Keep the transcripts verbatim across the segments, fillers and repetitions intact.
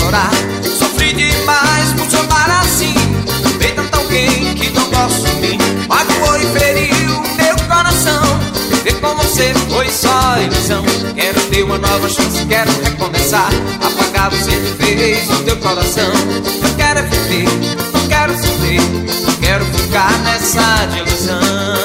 chorar. Sofri demais por te amar assim. Amei tanto alguém que não gosto de mim. Magoou e feriu meu coração. Viver com você foi só ilusão. Quero ter uma nova chance, quero recomeçar. Apagar você de vez no teu coração. Eu quero viver, não quero sofrer. Não quero ficar nessa de ilusão.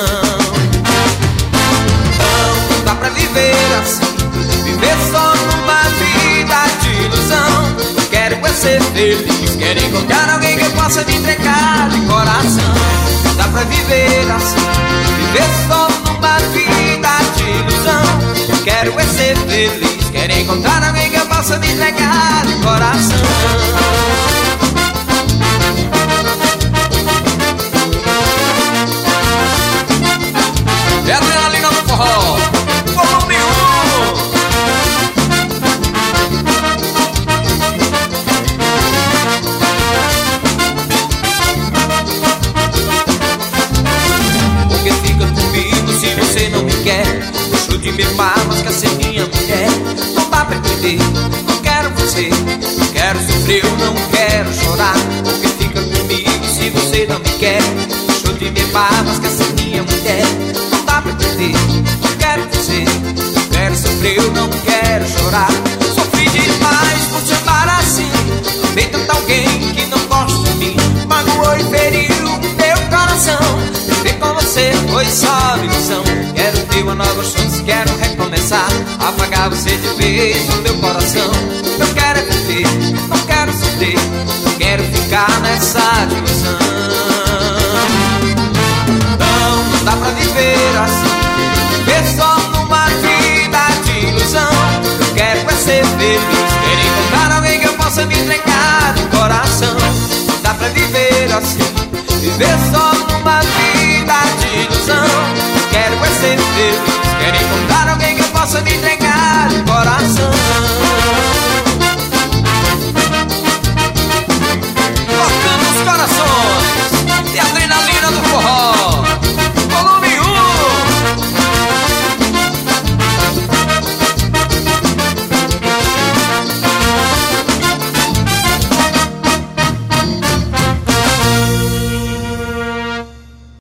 Não, não dá pra viver assim. Viver só numa vida de ilusão. Eu quero é ser feliz. Quero encontrar alguém que eu possa me entregar de coração. Não dá pra viver assim. Viver só numa vida de ilusão. Eu quero é ser feliz. Quero encontrar alguém que eu possa me entregar de coração. É a adrenalina do forró, volume um. Porque fica comigo se você não me quer. Deixou de me amar, mas quer ser minha mulher. Não dá pra entender, não quero você. Não quero sofrer, eu não quero chorar. Porque fica comigo se você não me quer. Deixou de me amar, mas quer ser minha mulher. Não dá pra entender, não quero você. Não quero sofrer, eu não quero chorar. Sofri demais por te amar assim. Amei tanto alguém que não gosta de mim. Magoou e feriu meu coração. Viver com você foi só ilusão. Quero ter uma nova chance, quero recomeçar. Apagar você de vez no meu